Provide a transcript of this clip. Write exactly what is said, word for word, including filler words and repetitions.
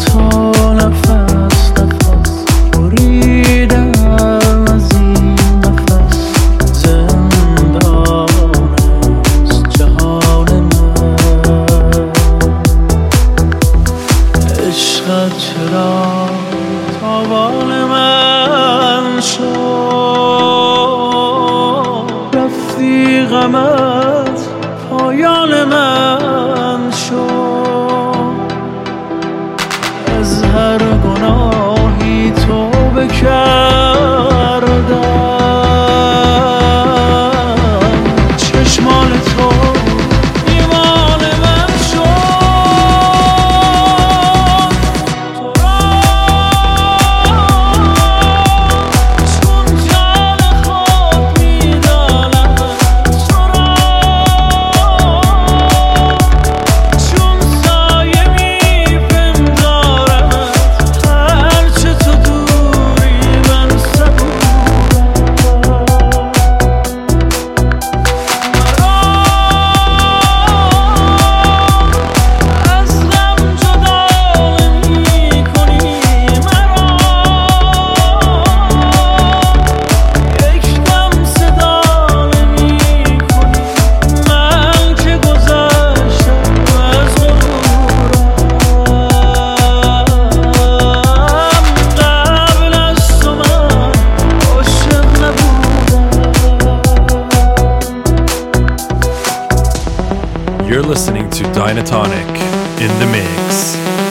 تا نفس نفس بریدم از این نفس. زندان است جهان من. عشقت چرا تاوان من شد؟ رفتی غمت پایان من شد. از هر گناهی توبه کردم. چشمان تو ایمان من شد. تو را چون جان خود می‌دانم. تو را چون سایه می‌پندارمت. هرچه تو دوری من صبورم. از غم جدا نمی‌کنی مرا. یک دم صدا نمی‌کنی. من که گذشتم از غرورم. قبل از تو من عاشق نبودم. You're listening to Dynatonic in the mix.